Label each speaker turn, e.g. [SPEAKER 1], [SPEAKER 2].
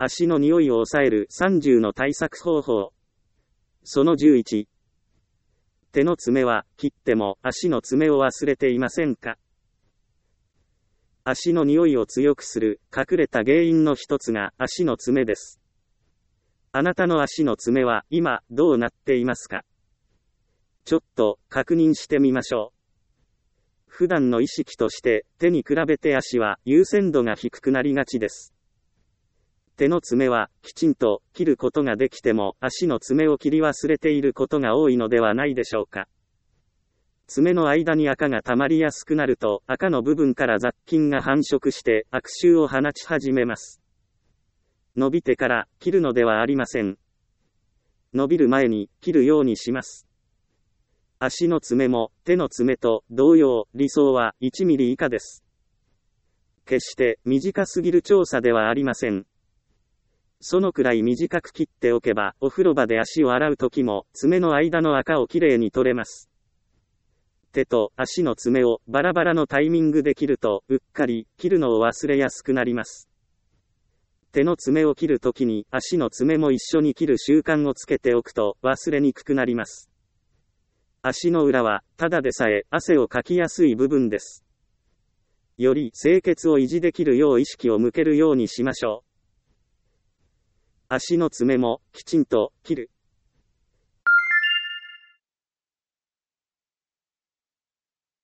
[SPEAKER 1] 足の匂いを抑える30の対策方法。その11。手の爪は切っても足の爪を忘れていませんか？足の匂いを強くする隠れた原因の一つが足の爪です。あなたの足の爪は今どうなっていますか？ちょっと確認してみましょう。普段の意識として手に比べて足は優先度が低くなりがちです。手の爪はきちんと切ることができても足の爪を切り忘れていることが多いのではないでしょうか。爪の間に垢が溜まりやすくなると垢の部分から雑菌が繁殖して悪臭を放ち始めます。伸びてから切るのではありません。伸びる前に切るようにします。足の爪も手の爪と同様、理想は1ミリ以下です。決して短すぎる長さではありません。そのくらい短く切っておけば、お風呂場で足を洗うときも爪の間の垢をきれいに取れます。手と足の爪をバラバラのタイミングで切ると、うっかり切るのを忘れやすくなります。手の爪を切るときに足の爪も一緒に切る習慣をつけておくと忘れにくくなります。足の裏はただでさえ汗をかきやすい部分です。より清潔を維持できるよう意識を向けるようにしましょう。足の爪もきちんと切る。